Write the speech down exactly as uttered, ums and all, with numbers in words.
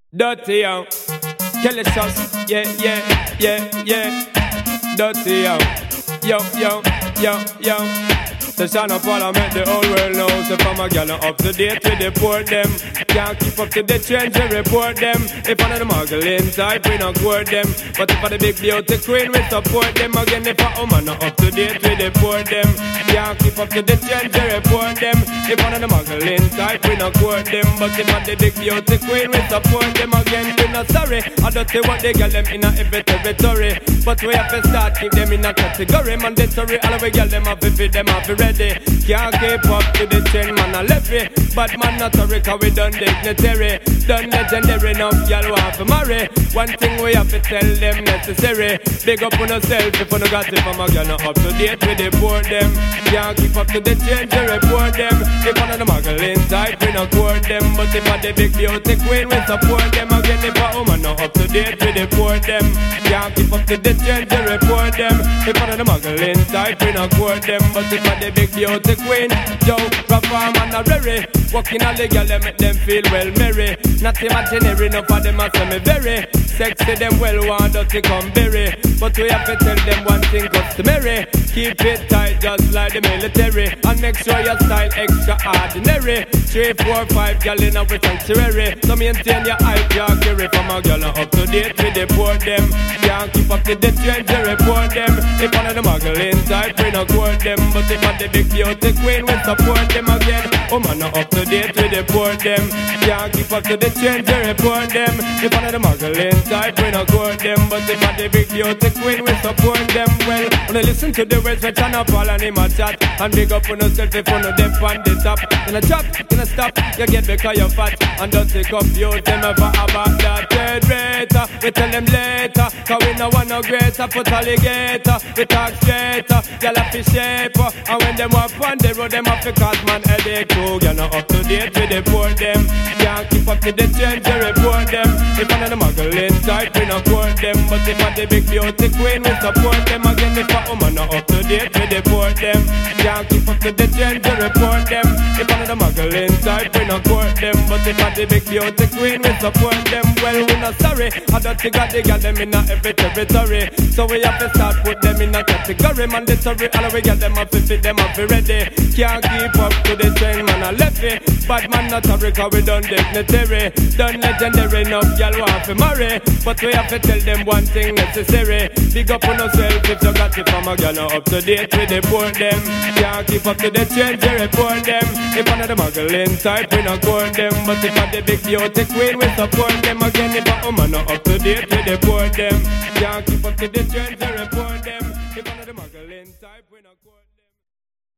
Dirty yo, Kelly sauce, yeah, yeah, yeah, yeah. Dirty yo, yo, yo, yo, yo. The son of Paul, I make the whole world know. So from a gal up to date with the poor them. Can't keep up to the trends, we report them. If one of the muggling type, we not court them. But if for the big beauty queen, we support them. Again, if a woman not up to date with the poor them. Can't keep up to the trends, we report them. If one of the muggling type, we not court them. But if for the big beauty queen, we support them. Again, we not sorry. I don't see what they get them in a every territory. But we have to start keep them in a category. Mandatory, all we get them up, if them up, ready. Can't keep up to the trend, man, I left it. But man, not a Rica, we done dignitary. Done legendary, enough y'all want to marry. One thing we have to tell them necessary. Big up on yourself if you no got it from a girl, not up to date with the poor them. Can't keep up to the trend, we report them. If one of the muggling type, we not court them. But if one the big beauty queen, we support them. Again, if a woman not up to date with the poor them. Can't keep up to the trend, we report them. If one of the muggling type, we not court them. But if one the big beauty queen, yo, perform and a rare. Walking all the girl, they make them feel well merry. Not imaginary, enough of them a say me very sexy, them well want us to come berry. But we have to tell them one thing customary. Keep it tight just like the military. And make sure your style extraordinary. Three, four, five girl in our sanctuary. So maintain your eye jaggery. From a girl up to date with the poor them. Can't keep up to the trend, to report them. If one of the muggling type, we not court them. But if one the big beauty queen, we support them again. Oh man, not up to date with the poor them. Can't keep up to the trend, to report them. If one of the muggling type, we not court them. But if one the big beauty queen, we support them. Well, when I listen to the words, we turn up all and him a chat. And big up on yourself if you know them on the top. In a drop, in a stop, you get because you're fat. And don't take up you, them ever about that third rater. We tell them later, cause we no want no greater. Put alligator, we talk straighter. Y'all have to shape. And when them walk on the road, them have to cause man headache too. You're not up to date with the poor them. Can't keep up to the trend, to report them. If one of the muggling type, we not court them. But if one the big beauty queen, we support them. Again, if a woman not up to date with the poor them. Can't keep up to the trend, to report them. If one of the muggling type, we not court them. But if one the big beauty queen, we support them. Well, we not sorry. I don't think I got them in a every territory. So we have to start put them in a category. Mandatory, all we get them up, if it them up, we ready. Can't keep up to the trend, man, I left it. Bad man not a Rica, we done dignitary. Done legendary, enough y'all want to marry. But we have to tell them one thing necessary. Big up on yourself if you got it from a girl, not up to date with the poor them. Can't keep up to the trend, to report them. If one of the muggling type, we not court them. But if one the big beauty queen, we support them. Again, if a woman not up to date with the poor them. Can't keep up to the trend, to report them. If one of the muggling type, we not court them.